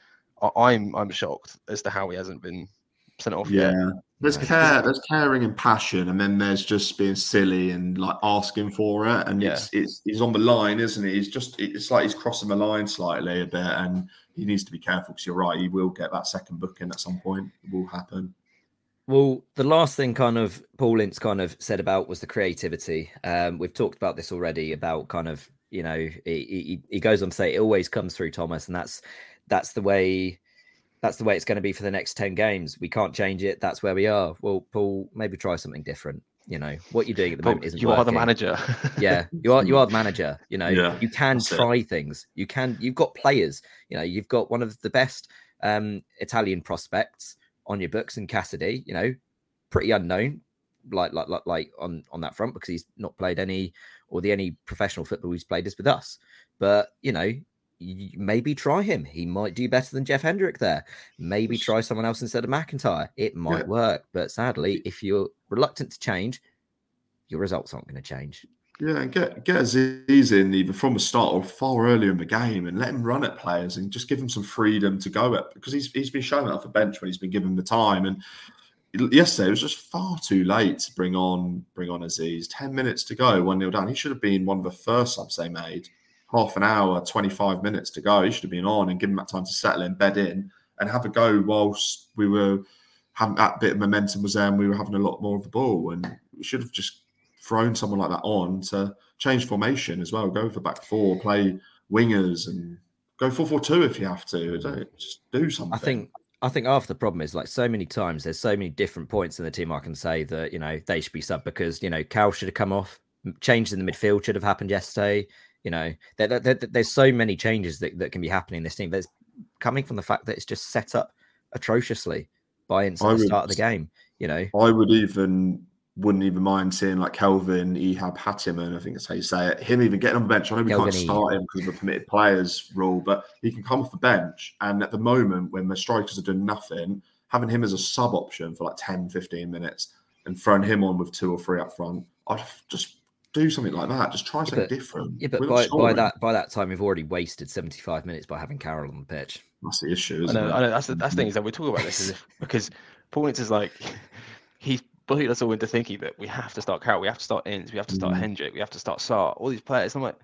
I I'm, I'm shocked as to how he hasn't been sent off yeah. yet. There's care, there's caring and passion, and then there's just being silly and like asking for it. And yeah. it's it's he's on the line, isn't he? He's just it's like he's crossing the line slightly a bit, and he needs to be careful because you're right, he will get that second booking at some point. It will happen. Well, the last thing kind of Paul Ince kind of said about was the creativity. Um, we've talked about this already about kind of, you know, he, he, he goes on to say it always comes through Thomas, and that's that's the way. That's the way it's going to be for the next ten games. We can't change it. That's where we are. Well, Paul, maybe try something different. You know, what you're doing at the moment isn't You working. are the manager. yeah, you are You are the manager. You know, yeah, you can try it. things. You can, you've got players. You know, you've got one of the best um, Italian prospects on your books in Cassidy, you know, pretty unknown, like, like, like, like on, on that front, because he's not played any, or the only professional football he's played is with us. But, you know, maybe try him. He might do better than Jeff Hendrick there. Maybe try someone else instead of McIntyre. It might yeah. work. But sadly, if you're reluctant to change, your results aren't going to change. Yeah, and get get Aziz in either from the start or far earlier in the game and let him run at players and just give him some freedom to go at, because he's he's been shown that off the bench when he's been given the time. And yesterday it was just far too late to bring on bring on Aziz. Ten minutes to go, one nil down. He should have been one of the first subs they made. Half an hour, twenty-five minutes to go. He should have been on and given that time to settle in, bed in, and have a go whilst we were having that bit of momentum was there and we were having a lot more of the ball. And we should have just thrown someone like that on to change formation as well. Go for back four, play wingers, and go four four two if you have to. Don't, just do something. I think I think half the problem is, like, so many times there's so many different points in the team I can say that, you know, they should be sub, because, you know, Cal should have come off. Changes in the midfield should have happened yesterday. You know, there, there, there, there's so many changes that, that can be happening in this team. There's coming from the fact that it's just set up atrociously by Ince at the would, start of the game. You know, I would even wouldn't even mind seeing like Kelvin Ehab Hatiman, I think that's how you say it. Him even getting on the bench. I know we Kelvin can't start him because of the permitted players rule, but he can come off the bench. And at the moment, when the strikers are doing nothing, having him as a sub option for like ten, fifteen minutes and throwing him on with two or three up front, I'd just do something like that. Just try something yeah, but, different. Yeah, but by, by that by that time, we've already wasted seventy-five minutes by having Carroll on the pitch. That's the issue, isn't I know, it? I know. That's the, that's the thing is that we're talking about this as if, because Paul Ince is like, he's bullied us all into thinking that we have to start Carroll, we have to start Ince, we have to start mm. Hendrick, we have to start Sarr, all these players. I'm like,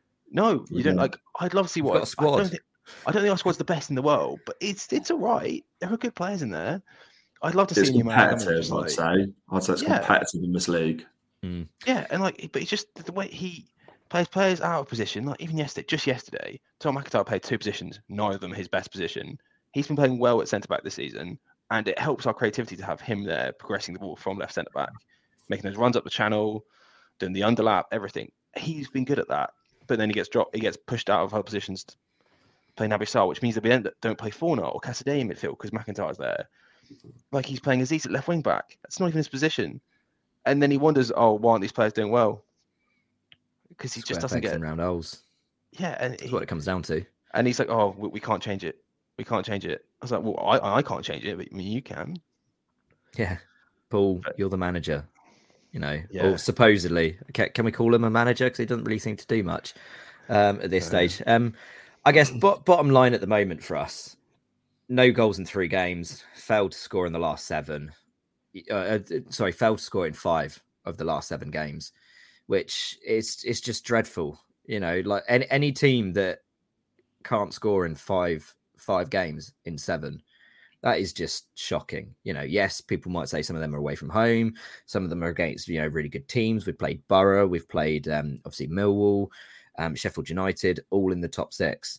no, you yeah. don't. Like, I'd love to see what. I don't, think, I don't think our squad's the best in the world, but it's it's all right. There are good players in there. I'd love to it's see you. Competitive, I'd like, say. I'd say it's yeah. competitive in this league. Mm. Yeah, and like, but it's just the way he plays players out of position. Like even yesterday, just yesterday, Tom McIntyre played two positions, neither of them his best position. He's been playing well at centre back this season. and it helps our creativity to have him there progressing the ball from left centre back, making those runs up the channel, doing the underlap, everything. He's been good at that, but then he gets dropped, he gets pushed out of her positions to play Naby Sarr, which means that we then don't play Fornal or Casadei in midfield because McIntyre's there. Like he's playing Aziz at left wing back. That's not even his position. And then he wonders, oh, why aren't these players doing well? Because he Square just doesn't pegs get and round holes. Yeah, and That's he, what it comes down to. And he's like, oh, we, we can't change it. We can't change it. I was like, well, I, I can't change it, but I mean, you can. Yeah, Paul, you're the manager. You know, Yeah. or supposedly. Can, can we call him a manager? Because he doesn't really seem to do much um, at this Uh, stage. Um, I guess bo- bottom line at the moment for us, no goals in three games, failed to score in the last seven. Uh, uh, sorry, failed to score in five of the last seven games, which is it's just dreadful. You know, like any, any team that can't score in five five games in seven, that is just shocking. You know, yes, people might say some of them are away from home, some of them are against, you know, really good teams. We've played Borough, we've played um, obviously Millwall, um, Sheffield United, all in the top six.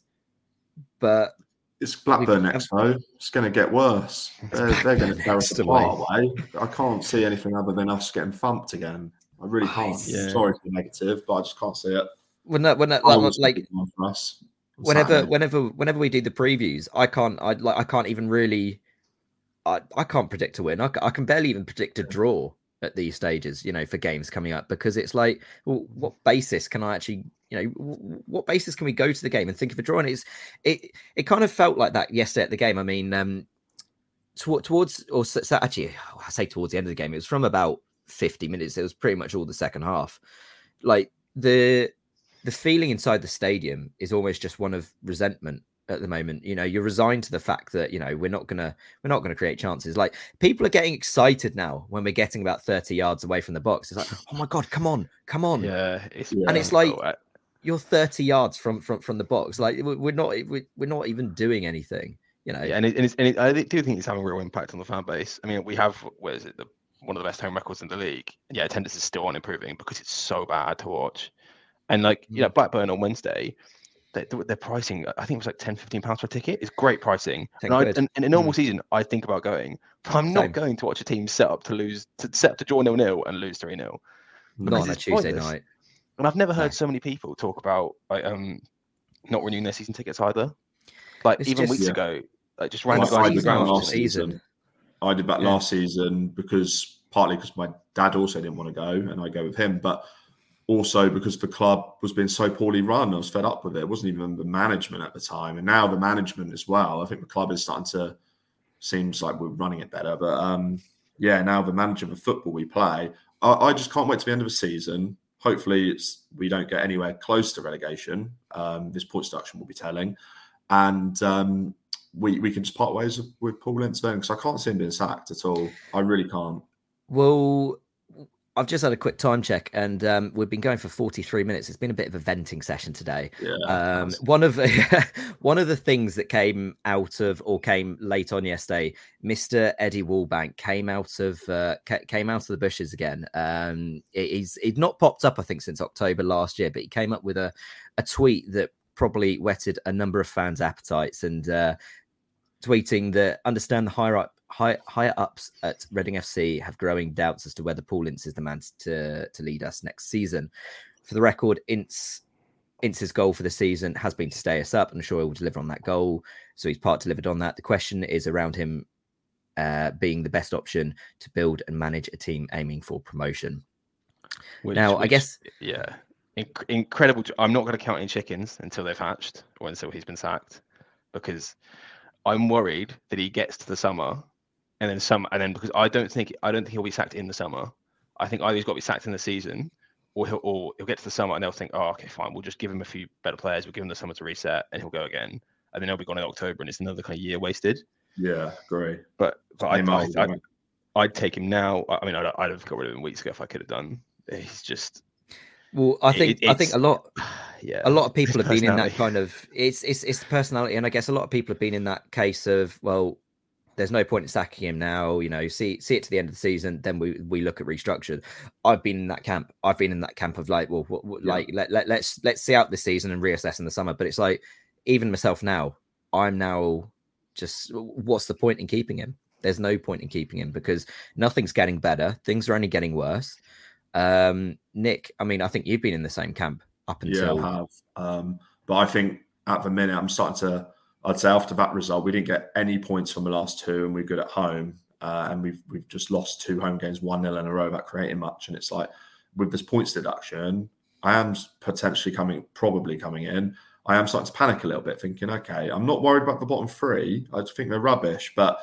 But it's Blackburn we've- next, though. It's going to get worse. They're, they're going to tear us Next apart away. I can't see anything other than us getting thumped again. I really can't. Yeah. Sorry for the negative, but I just can't see it. when that, when that, I like, was like thinking one for us on whenever Saturday. whenever whenever we do the previews, I can't I like I can't even really I, I can't predict a win. I, ca- I can barely even predict a draw at these stages, you know, for games coming up, because it's like, well, what basis can I actually, you know, w- what basis can we go to the game and think of a draw? And it's it it kind of felt like that yesterday at the game. I mean, um, tw- towards or so, so actually, I say towards the end of the game, it was from about fifty minutes. It was pretty much all the second half. Like the the feeling inside the stadium is almost just one of resentment at the moment. You know, you're resigned to the fact that, you know, we're not gonna we're not gonna create chances. Like, people are getting excited now when we're getting about thirty yards away from the box. It's like, oh my god, come on, come on. Yeah, it's, Yeah. And it's like, oh, I- you're thirty yards from from from the box. Like, we- we're not we- we're not even doing anything. You know, yeah, and, it, and, it's, and it, I do think it's having a real impact on the fan base. I mean, we have, what is it, the, one of the best home records in the league. Yeah, attendance is still on improving because it's so bad to watch. And like, you know, Blackburn on Wednesday, they, they're pricing, I think it was like ten, fifteen pounds per ticket. It's great pricing. ten And, I, quid. and in a normal season, I think about going, but I'm not Same. going to watch a team set up to lose, to set up to draw nil nil and lose three nil. not because on a it's Tuesday pointless. night. And I've never heard No. so many people talk about like um not renewing their season tickets either. Like It's even just- weeks Yeah. ago, like just Well, random I guys on did the that ground. last season. season. I did that Yeah. last season because partly because my dad also didn't want to go and I go with him, but also because the club was being so poorly run. I was fed up with it. It wasn't even the management at the time. And now the management as well. I think the club is starting to, seems like we're running it better. But um, yeah, now the manager of the football we play, I, I just can't wait to the end of the season. Hopefully it's we don't get anywhere close to relegation. Um, this point deduction will be telling. And um, we, we can just part ways with, with Paul Ince then, because I can't see him being sacked at all. I really can't. Well, I've just had a quick time check, and um, we've been going for forty-three minutes. It's been a bit of a venting session today. Yeah. Um, that's- one of one of the things that came out of or came late on yesterday, Mister Eddie Wallbank came out of uh, ca- came out of the bushes again. Um, he- he's he'd not popped up, I think, since October last year, but he came up with a a tweet that probably whetted a number of fans' appetites, and uh, tweeting that understand the higher up. High, higher ups at Reading F C have growing doubts as to whether Paul Ince is the man to, to lead us next season. For the record, Ince, Ince's goal for the season has been to stay us up. I'm sure he will deliver on that goal. So he's part delivered on that. The question is around him uh, being the best option to build and manage a team aiming for promotion. Which, Now, I which- guess- yeah, Inc- incredible. I'm not going to count any chickens until they've hatched or until he's been sacked, because I'm worried that he gets to the summer and then some, and then because I don't think I don't think he'll be sacked in the summer. I think either he's got to be sacked in the season, or he'll or he'll get to the summer and they'll think, oh, okay, fine, we'll just give him a few better players, we'll give him the summer to reset, and he'll go again, and then he'll be gone in October, and it's another kind of year wasted. yeah, agree. But but Same I, I, I, argument. I'd take him now. I I mean, I'd, I'd have got rid of him weeks ago if I could have done. He's just Well, I think It- I think a it's- lot yeah. a lot of people his have been in that personality. kind of it's it's it's the personality, and I guess a lot of people have been in that case of, well, there's no point in sacking him now, you know, see see it to the end of the season, then we we look at restructure. I've been in that camp. I've been in that camp of like, well, what, what, Yeah. like let, let let's let's see out this season and reassess in the summer. But it's like, even myself now, I'm now just, what's the point in keeping him? There's no point in keeping him because nothing's getting better. Things are only getting worse. Um, Nick, I mean, I think you've been in the same camp up until. Yeah, I have. Um, but I think at the minute, I'm starting to, I'd say after that result, we didn't get any points from the last two and we're good at home. Uh, and we've we've just lost two home games, one nil in a row without creating much. And it's like, with this points deduction, I am potentially coming, probably coming in. I am starting to panic a little bit, thinking, okay, I'm not worried about the bottom three. I just think they're rubbish, but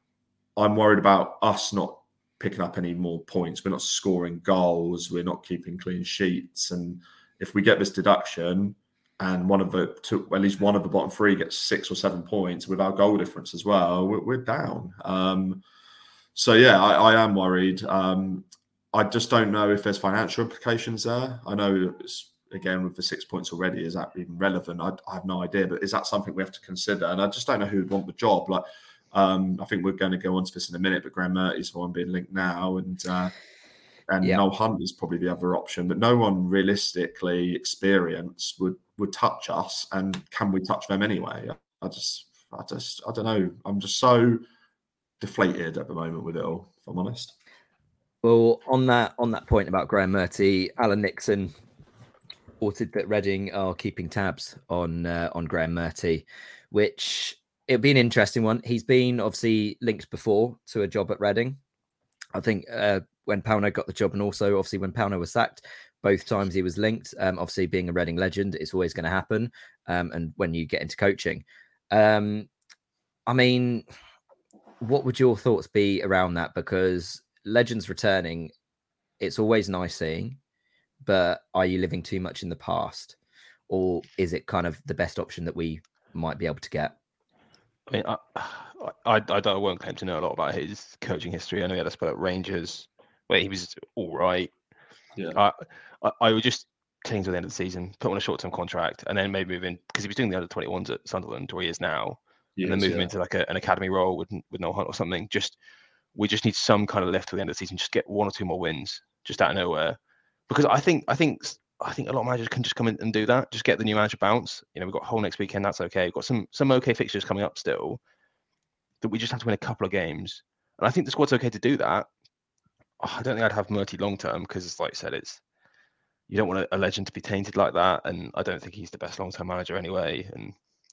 I'm worried about us not picking up any more points. We're not scoring goals. We're not keeping clean sheets. And if we get this deduction and one of the two, at least one of the bottom three gets six or seven points with our goal difference as well, we're, we're down. Um, so, yeah, I, I am worried. Um, I just don't know if there's financial implications there. I know, it's, again, with the six points already, is that even relevant? I, I have no idea, but is that something we have to consider? And I just don't know who would want the job. Like, um, I think we're going to go on to this in a minute, but Graham Murty's the one being linked now, and uh, and yeah. Noel Hunt is probably the other option. But no one realistically experienced would would touch us, and can we touch them anyway? I just, I just, I don't know. I'm just so deflated at the moment with it all, if I'm honest. Well, on that on that point about Graham Murty, Alan Nixon reported that Reading are keeping tabs on uh, on Graham Murty, which it'll be an interesting one. He's been obviously linked before to a job at Reading. I think uh, when Pauno got the job, and also obviously when Pauno was sacked, both times he was linked. Um, obviously, being a Reading legend, it's always going to happen. Um, and when you get into coaching, um, I mean, what would your thoughts be around that? Because legends returning, it's always nice seeing, but are you living too much in the past, or is it kind of the best option that we might be able to get? I mean, I, I, I don't I won't claim to know a lot about his coaching history. I know he had a spell at Rangers where he was all right. Yeah, I, I, I would just cling to the end of the season, put him on a short-term contract, and then maybe move in, because he was doing the under twenty-ones at Sunderland, where he is now, yes, and then move yeah. him into like a, an academy role with with Noel Hunt or something. Just we just need some kind of lift to the end of the season. Just get one or two more wins, just out of nowhere, because I think I think. I think a lot of managers can just come in and do that. Just get the new manager bounce. You know, we've got Hull next weekend. That's okay. We've got some some okay fixtures coming up still. That we just have to win a couple of games, and I think the squad's okay to do that. Oh, I don't think I'd have Murty long term because, like I said, it's you don't want a, a legend to be tainted like that, and I don't think he's the best long term manager anyway. And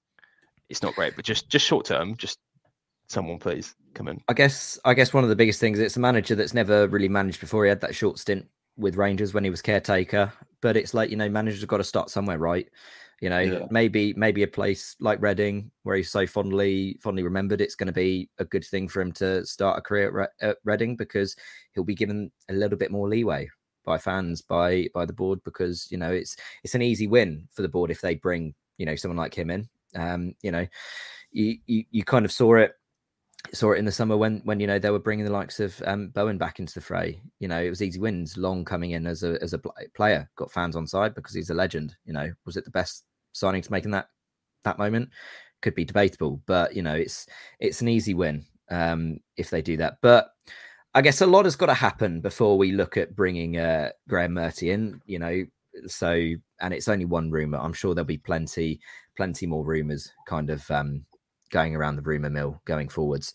it's not great, but just just short term, just someone please come in. I guess I guess one of the biggest things, it's a manager that's never really managed before. He had that short stint with Rangers when he was caretaker, but it's like, you know, managers have got to start somewhere, right? You know, yeah. maybe maybe a place like Reading, where he's so fondly fondly remembered, it's going to be a good thing for him to start a career at, Re- at Reading, because he'll be given a little bit more leeway by fans, by by the board, because, you know, it's it's an easy win for the board if they bring, you know, someone like him in. Um, you know, you, you you kind of saw it. Saw it in the summer when, when you know, they were bringing the likes of um, Bowen back into the fray. You know, it was easy wins. Long coming in as a as a player, got fans on side because he's a legend. You know, was it the best signing to make in that that moment? Could be debatable, but you know, it's it's an easy win um, if they do that. But I guess a lot has got to happen before we look at bringing uh, Graham Murty in. You know, so and it's only one rumor. I'm sure there'll be plenty plenty more rumors kind of. Um, going around the rumour mill going forwards.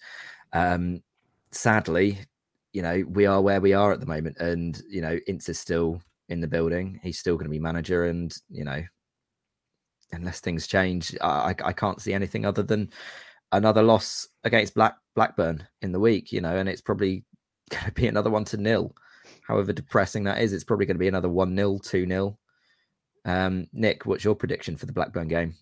Um, sadly, you know, we are where we are at the moment, and, you know, Ince is still in the building. He's still going to be manager, and, you know, unless things change, I, I can't see anything other than another loss against Black Blackburn in the week, you know, and it's probably going to be another one to nil. However depressing that is, it's probably going to be another one nil, two nil. Um, Nick, what's your prediction for the Blackburn game?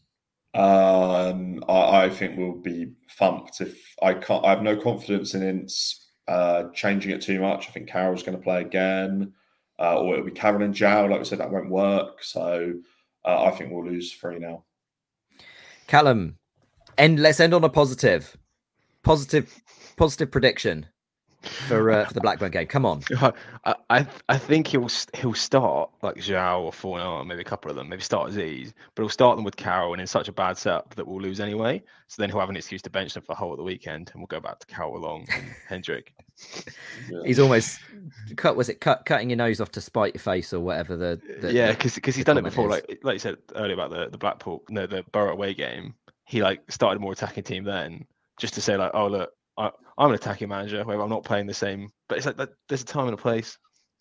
Um, I, I think we'll be thumped. If I can't, I have no confidence in Ince uh, changing it too much. I think Carroll's going to play again, uh, or it'll be Cameron and Jow. Like we said, that won't work. So uh, I think we'll lose three nil. Callum, and let's end on a positive, positive, positive prediction for uh, for the Blackburn game. Come on. I I, I think he'll he'll start like João or Fornal, maybe a couple of them, maybe start Aziz, but he'll start them with Carroll, and in such a bad setup that we'll lose anyway. So then he'll have an excuse to bench them for the whole of the weekend, and we'll go back to Carroll along and Hendrick. Yeah. He's almost cut. Was it cut cutting your nose off to spite your face or whatever? The, the yeah, because because he's done it before. Is. Like like you said earlier about the the Blackpool, no, the Borough away game. He like started a more attacking team then, just to say like, oh look, I, I'm an attacking manager where I'm not playing the same. But it's like that, there's a time and a place.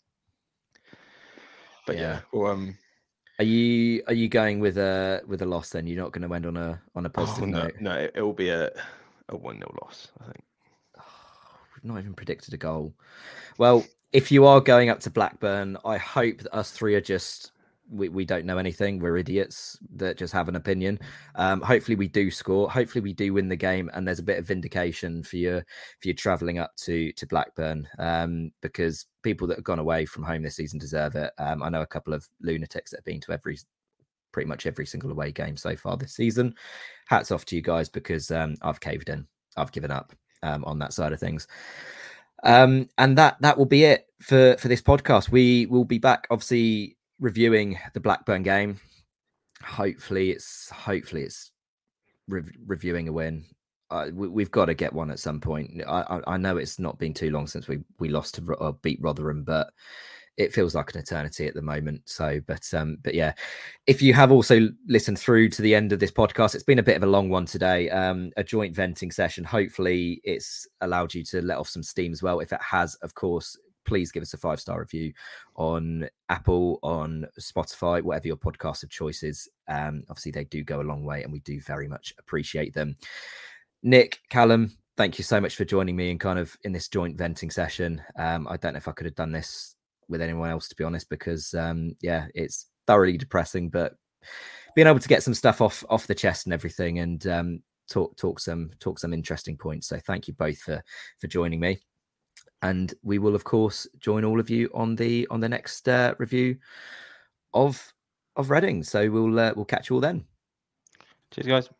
But yeah, Yeah. well, um, Are you are you going with a with a loss then? You're not going to end on a on a positive oh, no, note? no, it, it will be a a one nil loss, I think. We've not even predicted a goal. Well, if you are going up to Blackburn, I hope that us three are just we, we don't know anything. We're idiots that just have an opinion. Um, hopefully we do score. Hopefully we do win the game, and there's a bit of vindication for you for you travelling up to to Blackburn, um, because people that have gone away from home this season deserve it. Um, I know a couple of lunatics that have been to every pretty much every single away game so far this season. Hats off to you guys, because um, I've caved in. I've given up um, on that side of things. Um, and that that will be it for for this podcast. We will be back, obviously, reviewing the Blackburn game. Hopefully, it's hopefully it's re- reviewing a win. Uh, we, we've got to get one at some point. I, I, I know it's not been too long since we we lost to or beat Rotherham, but it feels like an eternity at the moment. So, but um, but yeah, if you have also listened through to the end of this podcast, it's been a bit of a long one today. Um, a joint venting session. Hopefully, it's allowed you to let off some steam as well. If it has, of course, please give us a five star review on Apple, on Spotify, whatever your podcast of choice is. Um, obviously, they do go a long way, and we do very much appreciate them. Nick, Callum, thank you so much for joining me in kind of in this joint venting session. Um, I don't know if I could have done this with anyone else, to be honest, because um, yeah, it's thoroughly depressing, but being able to get some stuff off off the chest and everything, and um, talk talk some talk some interesting points. So thank you both for for joining me, and we will of course join all of you on the on the next uh, review of of Reading. So we'll uh, we'll catch you all then. Cheers, guys.